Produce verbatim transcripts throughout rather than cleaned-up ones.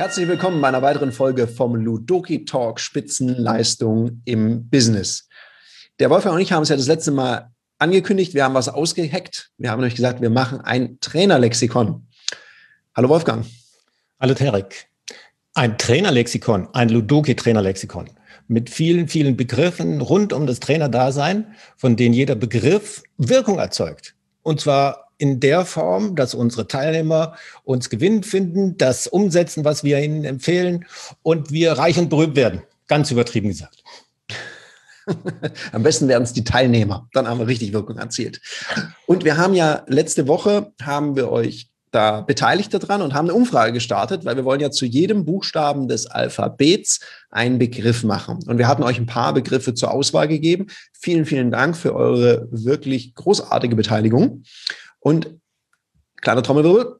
Herzlich willkommen bei einer weiteren Folge vom Ludoki Talk Spitzenleistung im Business. Der Wolfgang und ich haben es ja das letzte Mal angekündigt, wir haben was ausgeheckt. Wir haben nämlich gesagt, wir machen ein Trainerlexikon. Hallo Wolfgang. Hallo Tarek. Ein Trainerlexikon, ein Ludoki-Trainerlexikon mit vielen, vielen Begriffen rund um das Trainerdasein, von denen jeder Begriff Wirkung erzeugt. Und zwar in der Form, dass unsere Teilnehmer uns gewinnend finden, das umsetzen, was wir ihnen empfehlen und wir reich und berühmt werden. Ganz übertrieben gesagt. Am besten werden es die Teilnehmer. Dann haben wir richtig Wirkung erzielt. Und wir haben ja letzte Woche, haben wir euch da beteiligt daran und haben eine Umfrage gestartet, weil wir wollen ja zu jedem Buchstaben des Alphabets einen Begriff machen. Und wir hatten euch ein paar Begriffe zur Auswahl gegeben. Vielen, vielen Dank für eure wirklich großartige Beteiligung. Und kleiner Trommelwirbel.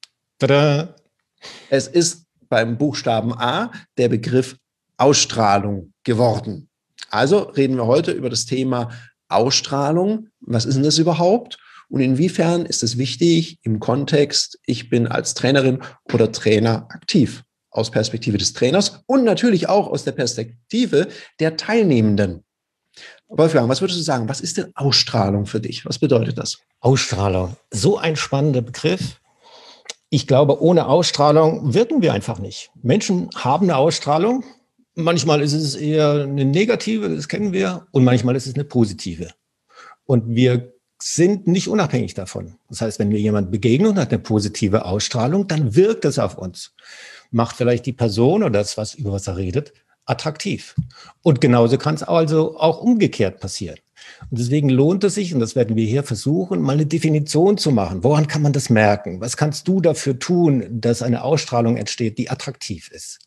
Tada! Es ist beim Buchstaben A der Begriff Ausstrahlung geworden. Also reden wir heute über das Thema Ausstrahlung. Was ist denn das überhaupt? Und inwiefern ist es wichtig im Kontext, ich bin als Trainerin oder Trainer aktiv? Aus Perspektive des Trainers und natürlich auch aus der Perspektive der Teilnehmenden. Wolfgang, was würdest du sagen? Was ist denn Ausstrahlung für dich? Was bedeutet das? Ausstrahlung, so ein spannender Begriff. Ich glaube, ohne Ausstrahlung wirken wir einfach nicht. Menschen haben eine Ausstrahlung. Manchmal ist es eher eine negative, das kennen wir, und manchmal ist es eine positive. Und wir sind nicht unabhängig davon. Das heißt, wenn mir jemand begegnet und hat eine positive Ausstrahlung, dann wirkt es auf uns. Macht vielleicht die Person oder das, was über was er redet, attraktiv. Und genauso kann es also auch umgekehrt passieren. Und deswegen lohnt es sich, und das werden wir hier versuchen, mal eine Definition zu machen. Woran kann man das merken? Was kannst du dafür tun, dass eine Ausstrahlung entsteht, die attraktiv ist?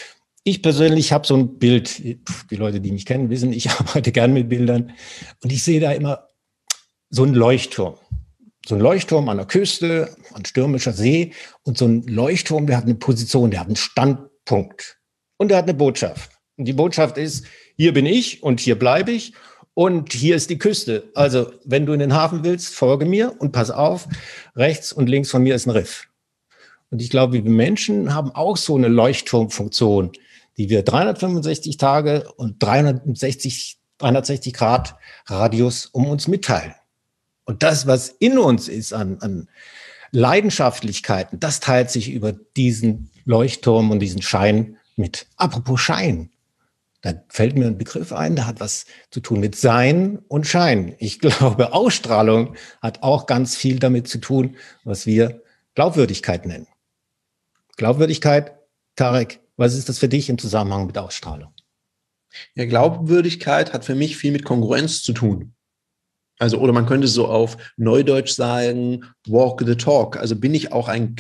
Ich persönlich habe so ein Bild, die Leute, die mich kennen, wissen, ich arbeite gern mit Bildern und ich sehe da immer so ein Leuchtturm. So ein Leuchtturm an der Küste, ein stürmischer See. Und so ein Leuchtturm, der hat eine Position, der hat einen Standpunkt. Und der hat eine Botschaft. Und die Botschaft ist, hier bin ich und hier bleibe ich. Und hier ist die Küste. Also, wenn du in den Hafen willst, folge mir und pass auf, rechts und links von mir ist ein Riff. Und ich glaube, wir Menschen haben auch so eine Leuchtturmfunktion, die wir dreihundertfünfundsechzig Tage und dreihundertsechzig, dreihundertsechzig Grad Radius um uns mitteilen. Und das, was in uns ist an, an Leidenschaftlichkeiten, das teilt sich über diesen Leuchtturm und diesen Schein mit. Apropos Schein, da fällt mir ein Begriff ein, der hat was zu tun mit Sein und Schein. Ich glaube, Ausstrahlung hat auch ganz viel damit zu tun, was wir Glaubwürdigkeit nennen. Glaubwürdigkeit, Tarek, was ist das für dich im Zusammenhang mit Ausstrahlung? Ja, Glaubwürdigkeit hat für mich viel mit Kongruenz zu tun. Also, oder man könnte so auf Neudeutsch sagen, walk the talk. Also bin ich auch ein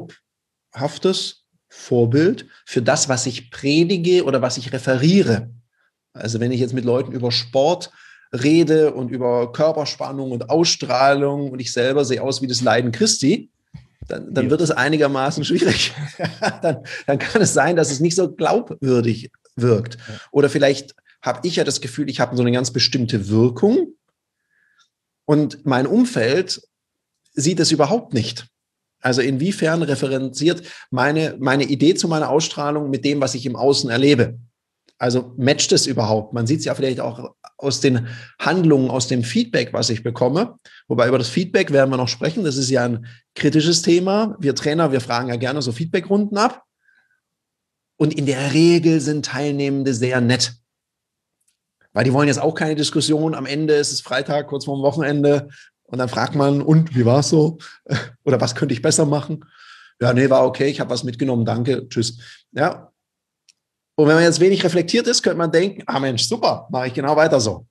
glaubhaftes Vorbild für das, was ich predige oder was ich referiere. Also wenn ich jetzt mit Leuten über Sport rede und über Körperspannung und Ausstrahlung und ich selber sehe aus wie das Leiden Christi, dann, dann wird es einigermaßen schwierig. dann, dann kann es sein, dass es nicht so glaubwürdig wirkt. Oder vielleicht habe ich ja das Gefühl, ich habe so eine ganz bestimmte Wirkung. Und mein Umfeld sieht es überhaupt nicht. Also inwiefern referenziert meine, meine Idee zu meiner Ausstrahlung mit dem, was ich im Außen erlebe? Also matcht es überhaupt? Man sieht es ja vielleicht auch aus den Handlungen, aus dem Feedback, was ich bekomme. Wobei über das Feedback werden wir noch sprechen. Das ist ja ein kritisches Thema. Wir Trainer, wir fragen ja gerne so Feedbackrunden ab. Und in der Regel sind Teilnehmende sehr nett. Weil die wollen jetzt auch keine Diskussion. Am Ende ist es Freitag, kurz vor dem Wochenende. Und dann fragt man, und, wie war es so? Oder was könnte ich besser machen? Ja, nee, war okay, ich habe was mitgenommen, danke, tschüss. Ja. Und wenn man jetzt wenig reflektiert ist, könnte man denken, ah Mensch, super, mache ich genau weiter so.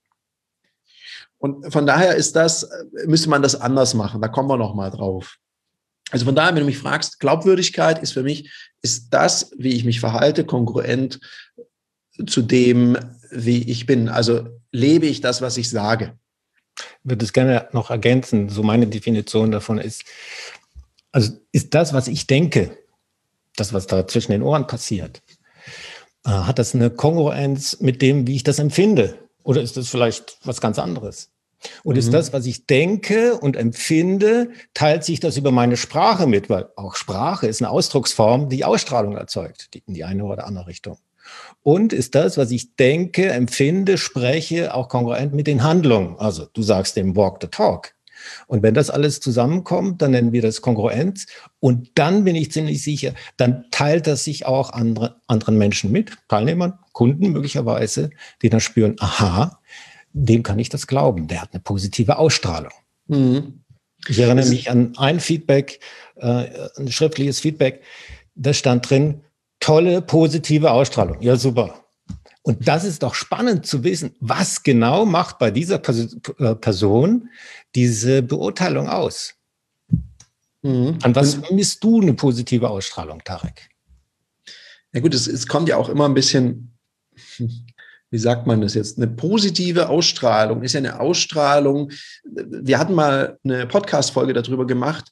Und von daher ist das, müsste man das anders machen. Da kommen wir noch mal drauf. Also von daher, wenn du mich fragst, Glaubwürdigkeit ist für mich, ist das, wie ich mich verhalte, kongruent zu dem, wie ich bin. Also lebe ich das, was ich sage. Ich würde es gerne noch ergänzen. So meine Definition davon ist, also ist das, was ich denke, das, was da zwischen den Ohren passiert, äh, hat das eine Kongruenz mit dem, wie ich das empfinde? Oder ist das vielleicht was ganz anderes? Und ist Mhm. das, was ich denke und empfinde, teilt sich das über meine Sprache mit, weil auch Sprache ist eine Ausdrucksform, die Ausstrahlung erzeugt, die in die eine oder andere Richtung. Und ist das, was ich denke, empfinde, spreche, auch kongruent mit den Handlungen. Also du sagst dem Walk the Talk. Und wenn das alles zusammenkommt, dann nennen wir das Kongruenz. Und dann bin ich ziemlich sicher, dann teilt das sich auch andere, anderen Menschen mit, Teilnehmern, Kunden möglicherweise, die dann spüren, aha, dem kann ich das glauben. Der hat eine positive Ausstrahlung. Mhm. Ich erinnere mich an ein Feedback, äh, ein schriftliches Feedback, da stand drin, tolle, positive Ausstrahlung. Ja, super. Und das ist doch spannend zu wissen, was genau macht bei dieser Pers- äh, Person diese Beurteilung aus? Mhm. An was Und, misst du eine positive Ausstrahlung, Tarek? ja gut, es, es kommt ja auch immer ein bisschen, wie sagt man das jetzt? Eine positive Ausstrahlung ist ja eine Ausstrahlung. Wir hatten mal eine Podcast-Folge darüber gemacht,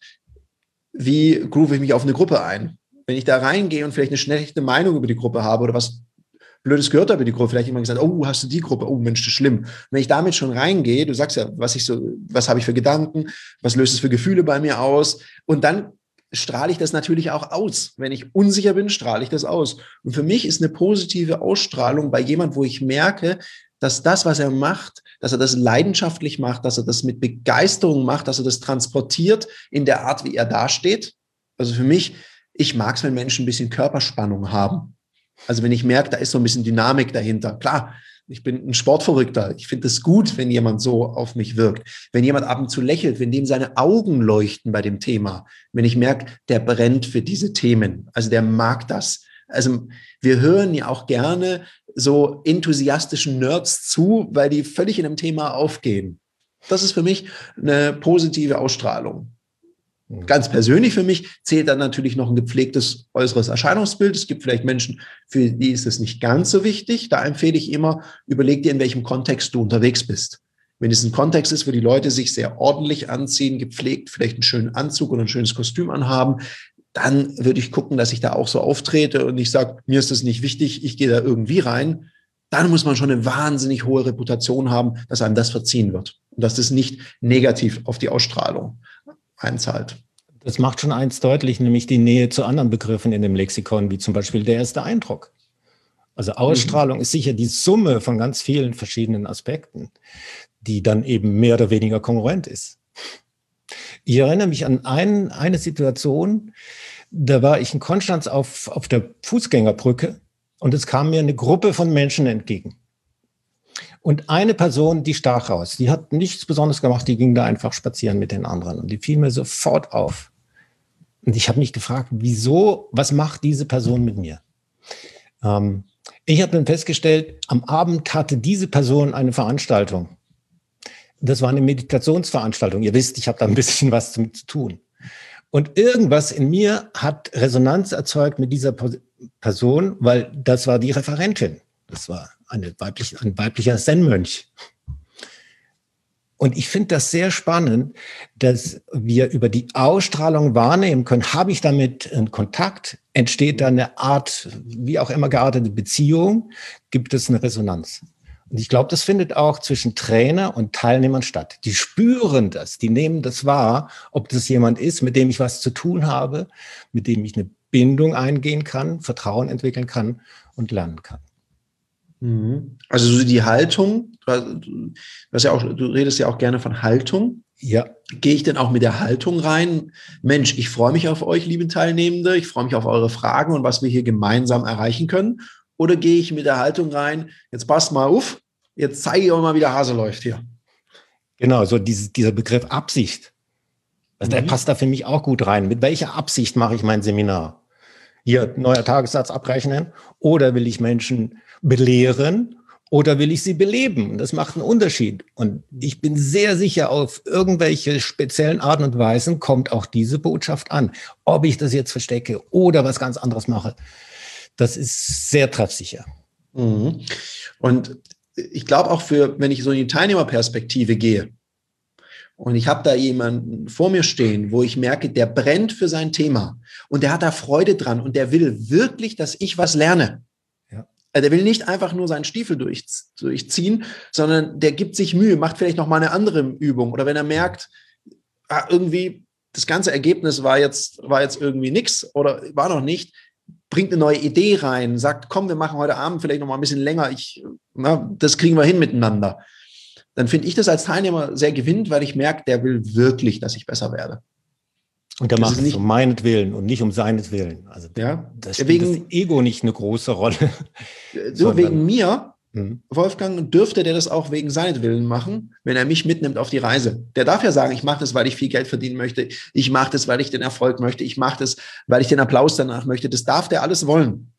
wie groove ich mich auf eine Gruppe ein. Wenn ich da reingehe und vielleicht eine schlechte Meinung über die Gruppe habe oder was Blödes gehört habe über die Gruppe, vielleicht jemand gesagt, oh, hast du die Gruppe? Oh Mensch, das ist schlimm. Und wenn ich damit schon reingehe, du sagst ja, was ich so, was habe ich für Gedanken, was löst es für Gefühle bei mir aus? Und dann strahle ich das natürlich auch aus. Wenn ich unsicher bin, strahle ich das aus. Und für mich ist eine positive Ausstrahlung bei jemand, wo ich merke, dass das, was er macht, dass er das leidenschaftlich macht, dass er das mit Begeisterung macht, dass er das transportiert in der Art, wie er dasteht. Also für mich, ich mag es, wenn Menschen ein bisschen Körperspannung haben. Also wenn ich merke, da ist so ein bisschen Dynamik dahinter. Klar, ich bin ein Sportverrückter. Ich finde es gut, wenn jemand so auf mich wirkt. Wenn jemand ab und zu lächelt, wenn dem seine Augen leuchten bei dem Thema. Wenn ich merke, der brennt für diese Themen. Also der mag das. Also wir hören ja auch gerne so enthusiastischen Nerds zu, weil die völlig in einem Thema aufgehen. Das ist für mich eine positive Ausstrahlung. Ganz persönlich für mich zählt dann natürlich noch ein gepflegtes äußeres Erscheinungsbild. Es gibt vielleicht Menschen, für die ist es nicht ganz so wichtig. Da empfehle ich immer, überleg dir, in welchem Kontext du unterwegs bist. Wenn es ein Kontext ist, wo die Leute sich sehr ordentlich anziehen, gepflegt, vielleicht einen schönen Anzug oder ein schönes Kostüm anhaben, dann würde ich gucken, dass ich da auch so auftrete und ich sage, mir ist das nicht wichtig, ich gehe da irgendwie rein. Dann muss man schon eine wahnsinnig hohe Reputation haben, dass einem das verziehen wird und dass das nicht negativ auf die Ausstrahlung einzahlt. Das macht schon eins deutlich, nämlich die Nähe zu anderen Begriffen in dem Lexikon, wie zum Beispiel der erste Eindruck. Also Ausstrahlung mhm. ist sicher die Summe von ganz vielen verschiedenen Aspekten, die dann eben mehr oder weniger kongruent ist. Ich erinnere mich an ein, eine Situation, da war ich in Konstanz auf, auf der Fußgängerbrücke und es kam mir eine Gruppe von Menschen entgegen. Und eine Person, die stach raus, die hat nichts Besonderes gemacht, die ging da einfach spazieren mit den anderen und die fiel mir sofort auf. Und ich habe mich gefragt, wieso, was macht diese Person mit mir? Ähm, ich habe dann festgestellt, am Abend hatte diese Person eine Veranstaltung. Das war eine Meditationsveranstaltung. Ihr wisst, ich habe da ein bisschen was damit zu tun. Und irgendwas in mir hat Resonanz erzeugt mit dieser Person, weil das war die Referentin. Das war eine weibliche, ein weiblicher Zen-Mönch. Und ich finde das sehr spannend, dass wir über die Ausstrahlung wahrnehmen können, habe ich damit einen Kontakt, entsteht da eine Art, wie auch immer geartete Beziehung, gibt es eine Resonanz. Und ich glaube, das findet auch zwischen Trainer und Teilnehmern statt. Die spüren das, die nehmen das wahr, ob das jemand ist, mit dem ich was zu tun habe, mit dem ich eine Bindung eingehen kann, Vertrauen entwickeln kann und lernen kann. Also so die Haltung, du, hast ja auch, du redest ja auch gerne von Haltung. Ja. Gehe ich denn auch mit der Haltung rein? Mensch, ich freue mich auf euch, liebe Teilnehmende. Ich freue mich auf eure Fragen und was wir hier gemeinsam erreichen können. Oder gehe ich mit der Haltung rein? Jetzt passt mal auf. Jetzt zeige ich euch mal, wie der Hase läuft hier. Genau, so dieses, dieser Begriff Absicht. Also mhm. Der passt da für mich auch gut rein. Mit welcher Absicht mache ich mein Seminar? Hier, neuer Tagessatz abrechnen? Oder will ich Menschen belehren? Oder will ich sie beleben? Und das macht einen Unterschied. Und ich bin sehr sicher, auf irgendwelche speziellen Arten und Weisen kommt auch diese Botschaft an. Ob ich das jetzt verstecke oder was ganz anderes mache, das ist sehr treffsicher. Mhm. Und ich glaube auch für, wenn ich so in die Teilnehmerperspektive gehe und ich habe da jemanden vor mir stehen, wo ich merke, der brennt für sein Thema und der hat da Freude dran und der will wirklich, dass ich was lerne. Ja. Also der will nicht einfach nur seinen Stiefel durch, durchziehen, sondern der gibt sich Mühe, macht vielleicht noch mal eine andere Übung. Oder wenn er merkt, ah, irgendwie das ganze Ergebnis war jetzt, war jetzt irgendwie nix oder war noch nicht, bringt eine neue Idee rein, sagt, komm, wir machen heute Abend vielleicht noch mal ein bisschen länger, ich, na, das kriegen wir hin miteinander. Dann finde ich das als Teilnehmer sehr gewinnend, weil ich merke, der will wirklich, dass ich besser werde. Und der macht es um meinetwillen und nicht um seinetwillen. Also ja, das spielt wegen, das Ego nicht eine große Rolle. So wegen mir, hm. Wolfgang, dürfte der das auch wegen seinetwillen machen, wenn er mich mitnimmt auf die Reise. Der darf ja sagen, ich mache das, weil ich viel Geld verdienen möchte. Ich mache das, weil ich den Erfolg möchte. Ich mache das, weil ich den Applaus danach möchte. Das darf der alles wollen.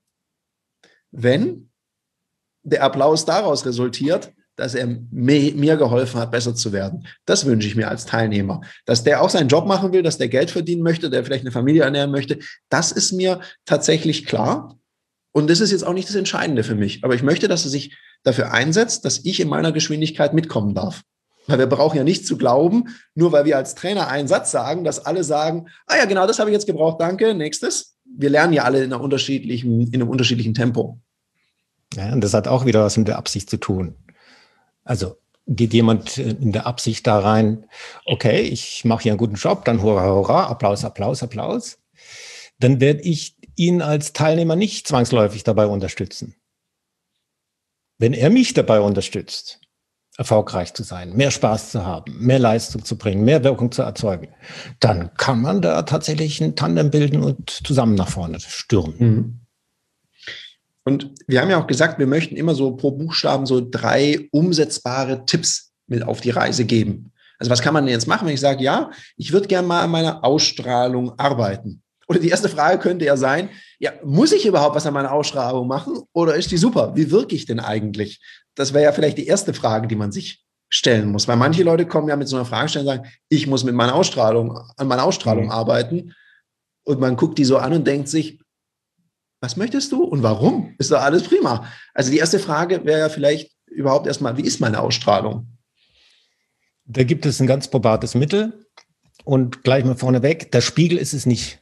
Wenn der Applaus daraus resultiert, dass er mir geholfen hat, besser zu werden. Das wünsche ich mir als Teilnehmer. Dass der auch seinen Job machen will, dass der Geld verdienen möchte, der vielleicht eine Familie ernähren möchte, das ist mir tatsächlich klar. Und das ist jetzt auch nicht das Entscheidende für mich. Aber ich möchte, dass er sich dafür einsetzt, dass ich in meiner Geschwindigkeit mitkommen darf. Weil wir brauchen ja nicht zu glauben, nur weil wir als Trainer einen Satz sagen, dass alle sagen, ah ja, genau, das habe ich jetzt gebraucht, danke, nächstes. Wir lernen ja alle in, einer unterschiedlichen, in einem unterschiedlichen Tempo. Ja, und das hat auch wieder was mit der Absicht zu tun. Also geht jemand in der Absicht da rein, okay, ich mache hier einen guten Job, dann hurra, hurra, Applaus, Applaus, Applaus. Dann werde ich ihn als Teilnehmer nicht zwangsläufig dabei unterstützen. Wenn er mich dabei unterstützt, erfolgreich zu sein, mehr Spaß zu haben, mehr Leistung zu bringen, mehr Wirkung zu erzeugen, dann kann man da tatsächlich ein Tandem bilden und zusammen nach vorne stürmen. Mhm. Und wir haben ja auch gesagt, wir möchten immer so pro Buchstaben so drei umsetzbare Tipps mit auf die Reise geben. Also was kann man denn jetzt machen, wenn ich sage, ja, ich würde gerne mal an meiner Ausstrahlung arbeiten? Oder die erste Frage könnte ja sein, ja, muss ich überhaupt was an meiner Ausstrahlung machen oder ist die super? Wie wirke ich denn eigentlich? Das wäre ja vielleicht die erste Frage, die man sich stellen muss. Weil manche Leute kommen ja mit so einer Frage und sagen, ich muss mit meiner Ausstrahlung, an meiner Ausstrahlung mhm. arbeiten. Und man guckt die so an und denkt sich, was möchtest du und warum? Ist doch alles prima. Also die erste Frage wäre ja vielleicht überhaupt erstmal, wie ist meine Ausstrahlung? Da gibt es ein ganz probates Mittel und gleich mal vorneweg, der Spiegel ist es nicht.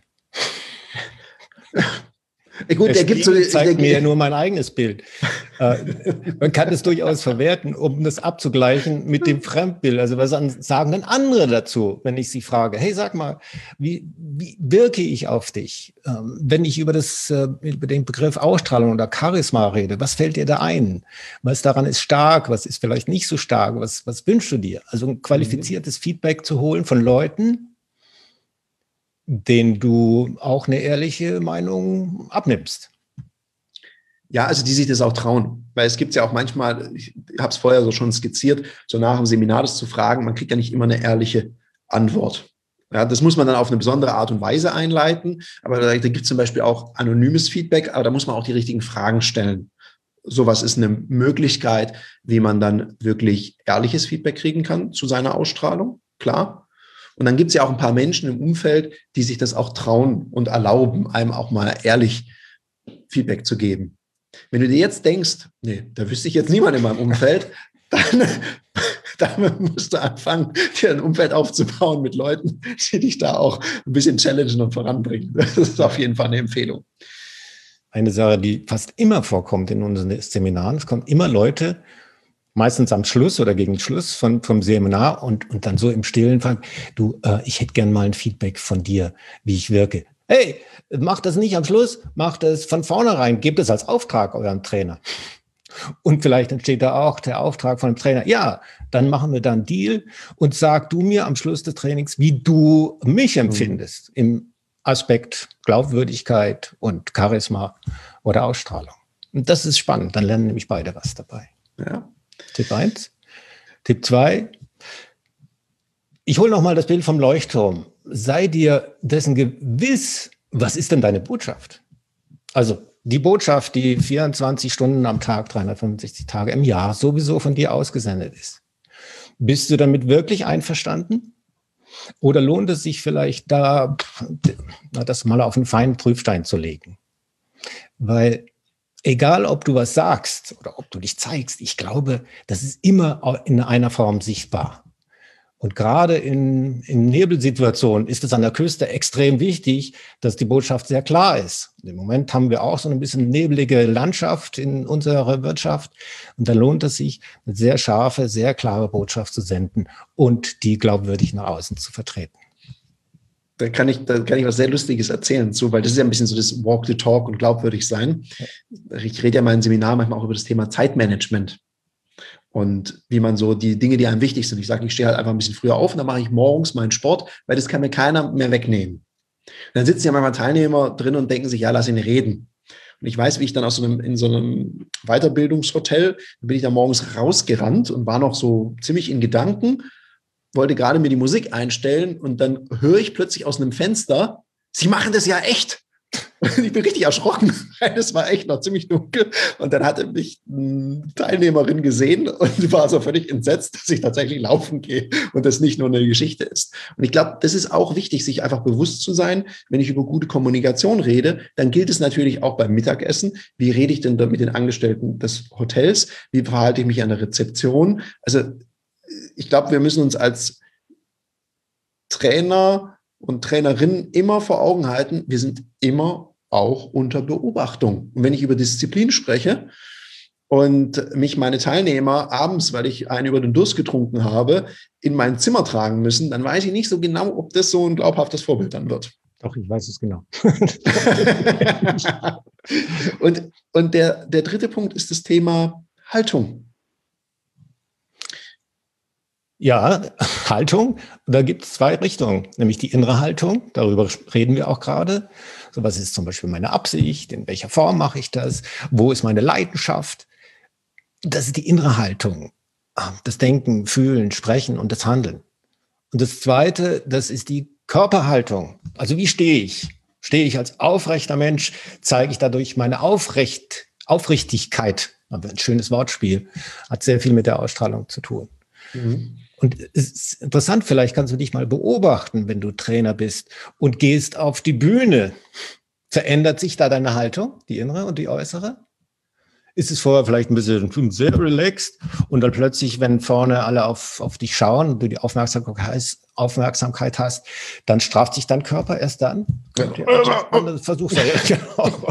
Gut, der, der gibt so, zeigt der, mir ja nur mein eigenes Bild. äh, man kann es durchaus verwerten, um das abzugleichen mit dem Fremdbild. Also was sagen denn andere dazu, wenn ich sie frage, hey, sag mal, wie, wie wirke ich auf dich? Ähm, wenn ich über, das, äh, über den Begriff Ausstrahlung oder Charisma rede, was fällt dir da ein? Was daran ist stark, was ist vielleicht nicht so stark? Was, was wünschst du dir? Also ein qualifiziertes mhm. Feedback zu holen von Leuten, denen du auch eine ehrliche Meinung abnimmst. Ja, also die sich das auch trauen. Weil es gibt ja auch manchmal, ich habe es vorher so schon skizziert, so nach dem Seminar das zu fragen, man kriegt ja nicht immer eine ehrliche Antwort. Ja, das muss man dann auf eine besondere Art und Weise einleiten. Aber da, da gibt es zum Beispiel auch anonymes Feedback, aber da muss man auch die richtigen Fragen stellen. Sowas ist eine Möglichkeit, wie man dann wirklich ehrliches Feedback kriegen kann zu seiner Ausstrahlung, klar. Und dann gibt es ja auch ein paar Menschen im Umfeld, die sich das auch trauen und erlauben, einem auch mal ehrlich Feedback zu geben. Wenn du dir jetzt denkst, nee, da wüsste ich jetzt niemand in meinem Umfeld, dann, dann musst du anfangen, dir ein Umfeld aufzubauen mit Leuten, die dich da auch ein bisschen challengen und voranbringen. Das ist auf jeden Fall eine Empfehlung. Eine Sache, die fast immer vorkommt in unseren Seminaren, es kommen immer Leute, meistens am Schluss oder gegen Schluss von, vom Seminar und, und dann so im Stillen fragen, du, äh, ich hätte gern mal ein Feedback von dir, wie ich wirke. Hey, mach das nicht am Schluss, mach das von vornherein, gebt es als Auftrag eurem Trainer. Und vielleicht entsteht da auch der Auftrag von dem Trainer, ja, dann machen wir da einen Deal und sag du mir am Schluss des Trainings, wie du mich empfindest mhm. im Aspekt Glaubwürdigkeit und Charisma oder Ausstrahlung. Und das ist spannend, dann lernen nämlich beide was dabei. Ja. Tipp eins. Tipp zwei. Ich hole nochmal das Bild vom Leuchtturm. Sei dir dessen gewiss, was ist denn deine Botschaft? Also die Botschaft, die vierundzwanzig Stunden am Tag, dreihundertfünfundsechzig Tage im Jahr sowieso von dir ausgesendet ist. Bist du damit wirklich einverstanden? Oder lohnt es sich vielleicht da, das mal auf einen feinen Prüfstein zu legen? Weil egal, ob du was sagst oder ob du dich zeigst, ich glaube, das ist immer in einer Form sichtbar. Und gerade in, in Nebelsituationen ist es an der Küste extrem wichtig, dass die Botschaft sehr klar ist. Im Moment haben wir auch so ein bisschen nebelige Landschaft in unserer Wirtschaft. Und da lohnt es sich, eine sehr scharfe, sehr klare Botschaft zu senden und die glaubwürdig nach außen zu vertreten. Da kann ich, da kann ich was sehr Lustiges erzählen zu, weil das ist ja ein bisschen so das Walk the Talk und glaubwürdig sein. Ich rede ja mal in Seminaren manchmal auch über das Thema Zeitmanagement. Und wie man so die Dinge, die einem wichtig sind. Ich sage, ich stehe halt einfach ein bisschen früher auf und dann mache ich morgens meinen Sport, weil das kann mir keiner mehr wegnehmen. Und dann sitzen ja manchmal Teilnehmer drin und denken sich, ja, lass ihn reden. Und ich weiß, wie ich dann aus so einem, in so einem Weiterbildungshotel, da bin ich da morgens rausgerannt und war noch so ziemlich in Gedanken, wollte gerade mir die Musik einstellen und dann höre ich plötzlich aus einem Fenster, Sie machen das ja echt. Und ich bin richtig erschrocken, weil es war echt noch ziemlich dunkel. Und dann hatte mich eine Teilnehmerin gesehen und war so völlig entsetzt, dass ich tatsächlich laufen gehe und das nicht nur eine Geschichte ist. Und ich glaube, das ist auch wichtig, sich einfach bewusst zu sein, wenn ich über gute Kommunikation rede, dann gilt es natürlich auch beim Mittagessen. Wie rede ich denn da mit den Angestellten des Hotels? Wie verhalte ich mich an der Rezeption? Also ich glaube, wir müssen uns als Trainer und Trainerinnen immer vor Augen halten, wir sind immer auch unter Beobachtung. Und wenn ich über Disziplin spreche und mich meine Teilnehmer abends, weil ich einen über den Durst getrunken habe, in mein Zimmer tragen müssen, dann weiß ich nicht so genau, ob das so ein glaubhaftes Vorbild dann wird. Doch, ich weiß es genau. und und der, der dritte Punkt ist das Thema Haltung. Ja, Haltung, da gibt es zwei Richtungen, nämlich die innere Haltung, darüber reden wir auch gerade. So, was ist zum Beispiel meine Absicht, in welcher Form mache ich das, wo ist meine Leidenschaft? Das ist die innere Haltung, das Denken, Fühlen, Sprechen und das Handeln. Und das Zweite, das ist die Körperhaltung, also wie stehe ich? Stehe ich als aufrechter Mensch, zeige ich dadurch meine Aufrecht, Aufrichtigkeit, ein schönes Wortspiel, hat sehr viel mit der Ausstrahlung zu tun. Mhm. Und es ist interessant, vielleicht kannst du dich mal beobachten, wenn du Trainer bist und gehst auf die Bühne. Verändert sich da deine Haltung, die innere und die äußere? Ist es vorher vielleicht ein bisschen sehr relaxed und dann plötzlich, wenn vorne alle auf, auf dich schauen und du die Aufmerksamkeit, Aufmerksamkeit hast, dann straft sich dein Körper erst dann? Ja. Versuch's ja. Genau.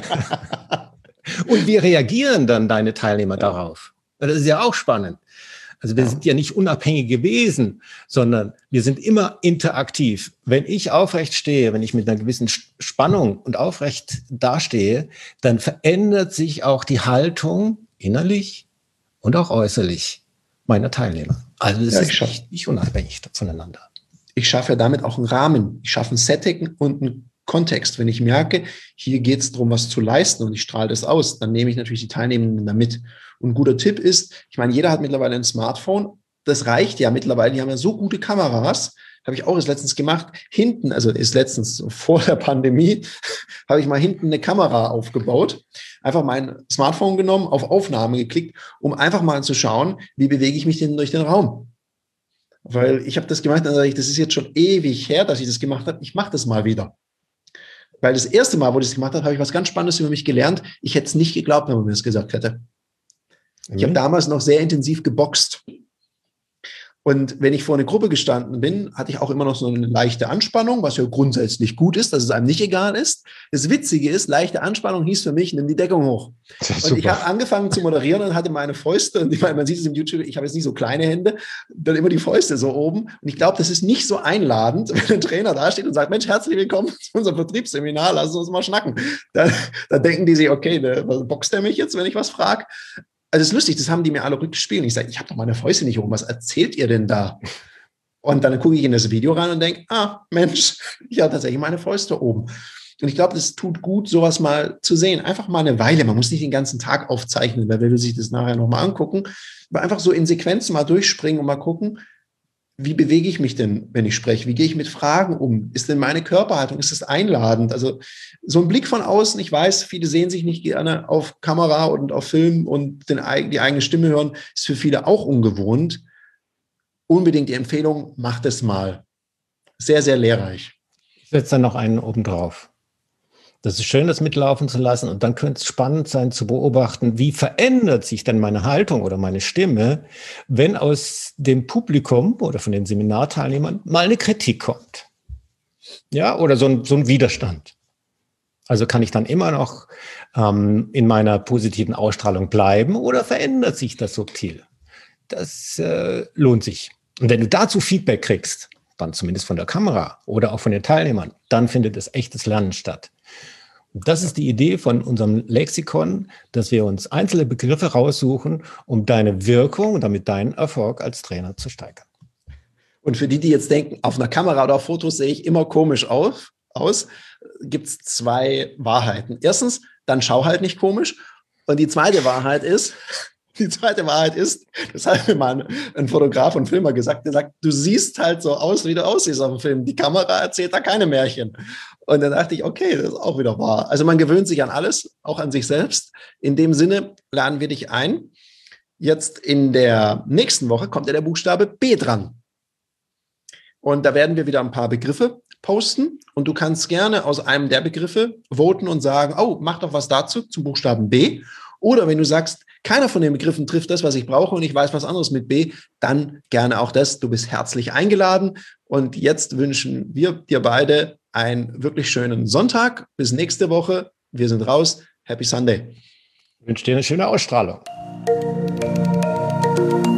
Und wie reagieren dann deine Teilnehmer darauf? Das ist ja auch spannend. Also wir sind ja nicht unabhängige Wesen, sondern wir sind immer interaktiv. Wenn ich aufrecht stehe, wenn ich mit einer gewissen Spannung und aufrecht dastehe, dann verändert sich auch die Haltung innerlich und auch äußerlich meiner Teilnehmer. Also das ja, ist nicht, nicht unabhängig voneinander. Ich schaffe damit auch einen Rahmen. Ich schaffe ein Setting und einen Kontext. Wenn ich merke, hier geht es darum, was zu leisten und ich strahle das aus, dann nehme ich natürlich die Teilnehmenden da mit. Und ein guter Tipp ist, ich meine, jeder hat mittlerweile ein Smartphone. Das reicht ja mittlerweile. Die haben ja so gute Kameras. Habe ich auch erst letztens gemacht. Hinten, also ist letztens vor der Pandemie, habe ich mal hinten eine Kamera aufgebaut. Einfach mein Smartphone genommen, auf Aufnahme geklickt, um einfach mal zu schauen, wie bewege ich mich denn durch den Raum. Weil ich habe das gemacht, dann sage ich, das ist jetzt schon ewig her, dass ich das gemacht habe. Ich mache das mal wieder. Weil das erste Mal, wo ich das gemacht habe, habe ich was ganz Spannendes über mich gelernt. Ich hätte es nicht geglaubt, wenn man mir das gesagt hätte. Ich mhm. habe damals noch sehr intensiv geboxt. Und wenn ich vor einer Gruppe gestanden bin, hatte ich auch immer noch so eine leichte Anspannung, was ja grundsätzlich gut ist, dass es einem nicht egal ist. Das Witzige ist, leichte Anspannung hieß für mich, nimm die Deckung hoch. Und super. Ich habe angefangen zu moderieren und hatte meine Fäuste, und ich meine, man sieht es im YouTube, ich habe jetzt nicht so kleine Hände, dann immer die Fäuste so oben. Und ich glaube, das ist nicht so einladend, wenn ein Trainer da steht und sagt, Mensch, herzlich willkommen zu unserem Vertriebsseminar, lass uns mal schnacken. Da, da denken die sich, okay, ne, boxt der mich jetzt, wenn ich was frage? Also es ist lustig, das haben die mir alle rückgespielt. Ich sage, ich habe doch meine Fäuste nicht oben. Was erzählt ihr denn da? Und dann gucke ich in das Video rein und denke, ah, Mensch, ich habe tatsächlich meine Fäuste oben. Und ich glaube, das tut gut, sowas mal zu sehen. Einfach mal eine Weile. Man muss nicht den ganzen Tag aufzeichnen, wer will sich das nachher nochmal angucken. Aber einfach so in Sequenzen mal durchspringen und mal gucken, wie bewege ich mich denn, wenn ich spreche? Wie gehe ich mit Fragen um? Ist denn meine Körperhaltung, ist das einladend? Also so ein Blick von außen, ich weiß, viele sehen sich nicht gerne auf Kamera und auf Film und den, die eigene Stimme hören, ist für viele auch ungewohnt. Unbedingt die Empfehlung, macht es mal. Sehr, sehr lehrreich. Ich setze dann noch einen oben drauf. Das ist schön, das mitlaufen zu lassen. Und dann könnte es spannend sein zu beobachten, wie verändert sich denn meine Haltung oder meine Stimme, wenn aus dem Publikum oder von den Seminarteilnehmern mal eine Kritik kommt. Ja, oder so ein, so ein Widerstand. Also kann ich dann immer noch ähm, in meiner positiven Ausstrahlung bleiben oder verändert sich das subtil? Das äh, lohnt sich. Und wenn du dazu Feedback kriegst, dann zumindest von der Kamera oder auch von den Teilnehmern, dann findet es echtes Lernen statt. Und das ist die Idee von unserem Lexikon, dass wir uns einzelne Begriffe raussuchen, um deine Wirkung und damit deinen Erfolg als Trainer zu steigern. Und für die, die jetzt denken, auf einer Kamera oder auf Fotos sehe ich immer komisch auf, aus, gibt es zwei Wahrheiten. Erstens, dann schau halt nicht komisch. Und die zweite Wahrheit ist, die zweite Wahrheit ist, das hat mir mal ein, ein Fotograf und Filmer gesagt, der sagt, du siehst halt so aus, wie du aussiehst auf dem Film. Die Kamera erzählt da keine Märchen. Und dann dachte ich, okay, das ist auch wieder wahr. Also man gewöhnt sich an alles, auch an sich selbst. In dem Sinne laden wir dich ein. Jetzt in der nächsten Woche kommt ja der Buchstabe B dran. Und da werden wir wieder ein paar Begriffe posten. Und du kannst gerne aus einem der Begriffe voten und sagen, oh, mach doch was dazu, zum Buchstaben B. Oder wenn du sagst, keiner von den Begriffen trifft das, was ich brauche und ich weiß was anderes mit B, dann gerne auch das. Du bist herzlich eingeladen. Und jetzt wünschen wir dir beide einen wirklich schönen Sonntag. Bis nächste Woche. Wir sind raus. Happy Sunday. Ich wünsche dir eine schöne Ausstrahlung.